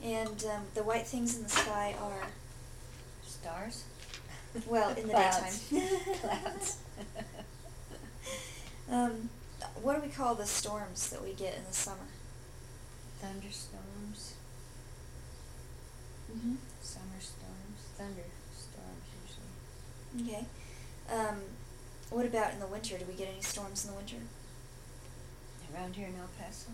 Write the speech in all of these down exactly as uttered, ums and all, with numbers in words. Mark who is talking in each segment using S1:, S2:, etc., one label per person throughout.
S1: And um, the white things in the sky are...
S2: Stars?
S1: Well, in the
S2: Clouds.
S1: daytime.
S2: Clouds.
S1: um, what do we call the storms that we get in the summer?
S2: Thunderstorms.
S1: Mm-hmm.
S2: Summer storms. Thunderstorms usually.
S1: Okay. Um, what about in the winter? Do we get any storms in the winter?
S2: Around here in El Paso,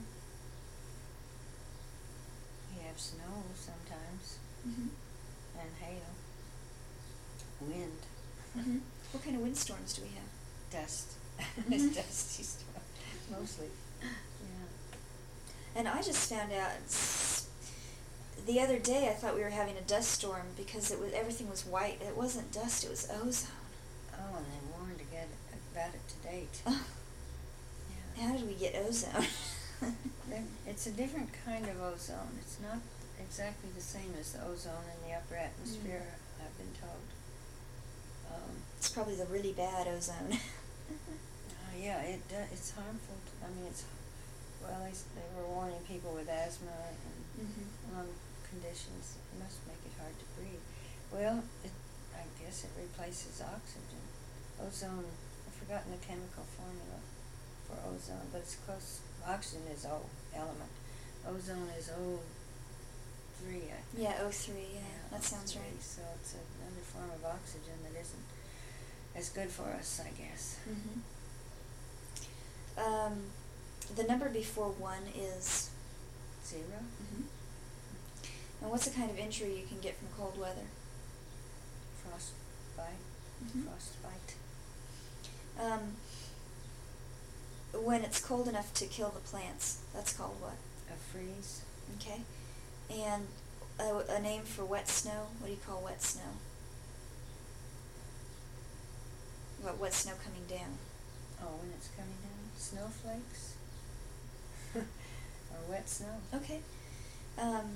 S2: we have snow sometimes,
S1: Mm-hmm.
S2: and hail, wind,
S1: Mm-hmm. What kind of windstorms do we have?
S2: dust.
S1: Mhm.
S2: It's dusty storm, mostly. Yeah.
S1: And I just found out s- the other day I thought we were having a dust storm because it was everything was white. It wasn't dust, it was ozone.
S2: Oh, and they warned to get about it to date.
S1: Oh,
S2: Yeah.
S1: how did we get ozone?
S2: There- It's a different kind of ozone. It's not exactly the same as the ozone in the upper atmosphere,
S1: Mm.
S2: I've been told. Um,
S1: It's probably the really bad ozone.
S2: uh, yeah, it do, it's harmful. To, I mean, it's well, they, s- they were warning people with asthma and
S1: Mm-hmm.
S2: lung conditions. It must make it hard to breathe. Well, it, I guess it replaces oxygen. Ozone, I've forgotten the chemical formula for ozone, but it's close. Oxygen is O element. Ozone is O three, I think.
S1: Yeah, O three, yeah, that sounds
S2: O three,
S1: right.
S2: So it's another form of oxygen that isn't as good for us, I guess.
S1: Mm-hmm. Um, the number before one is...
S2: Zero?
S1: Mm-hmm. And what's the kind of injury you can get from cold weather?
S2: Frostbite?
S1: Mhm.
S2: Frostbite?
S1: Um, when it's cold enough to kill the plants, that's called what?
S2: A freeze?
S1: Okay. And a, a name for wet snow, what do you call wet snow? What, wet snow coming down?
S2: Oh, when it's coming down? Snowflakes? Or wet snow?
S1: Okay. Um,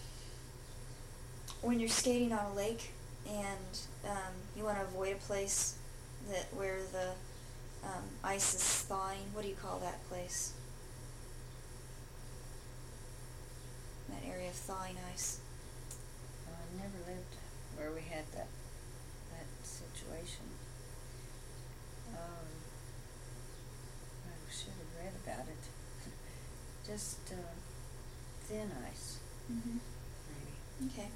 S1: when you're skating on a lake and um, you want to avoid a place that where the um, ice is thawing, what do you call that place? That area of thawing ice.
S2: Oh, I never lived where we had that that situation. Um, I should have read about it. Just uh, thin ice,
S1: Mm-hmm.
S2: maybe.
S1: Okay.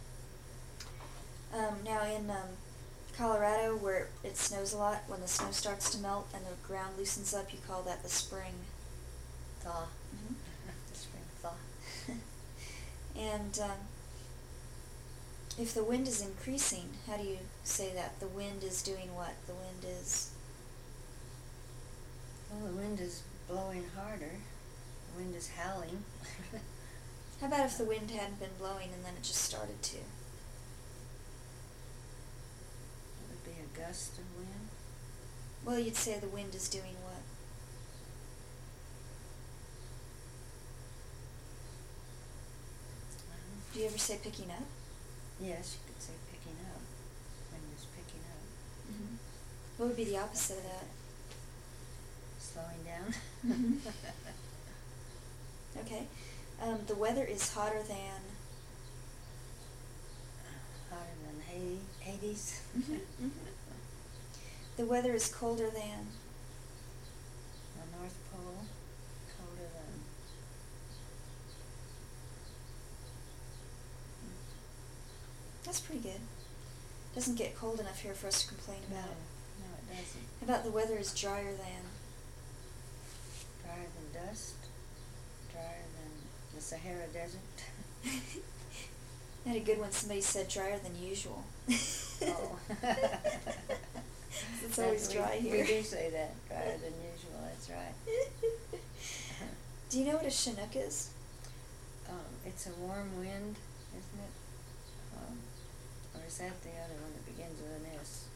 S1: Um, now in um, Colorado, where it snows a lot, when the snow starts to melt and the ground loosens up, you call that the spring.
S2: Thaw.
S1: Mm-hmm.
S2: The spring thaw.
S1: And um, if the wind is increasing, how do you say that? The wind is doing what? The wind is...
S2: Well, the wind is blowing harder. The wind is howling.
S1: How about if the wind hadn't been blowing and then it just started to?
S2: It would be a gust of wind.
S1: Well, you'd say the wind is doing what?
S2: Um,
S1: Do you ever say picking up?
S2: yes, you could say picking up. Wind is picking up.
S1: Mm-hmm. What would be the opposite of that?
S2: Slowing down.
S1: Mhm. Okay. Um, the weather is hotter than...
S2: Hotter than Hades. Hades.
S1: Mhm, mhm. The weather is colder than...
S2: The North Pole, colder than...
S1: That's pretty good. Doesn't get cold enough here for us to complain
S2: No,
S1: about it.
S2: no, it doesn't.
S1: How about the weather is drier than...
S2: Drier than dust, drier than the Sahara Desert.
S1: I had a good one. Somebody said drier than usual.
S2: Oh.
S1: It's always
S2: That's-
S1: dry
S2: we,
S1: here.
S2: We do say that, drier than usual, that's right.
S1: Do you know what a Chinook is?
S2: Um, it's a warm wind, isn't it? Um, or is that the other one that begins with an S?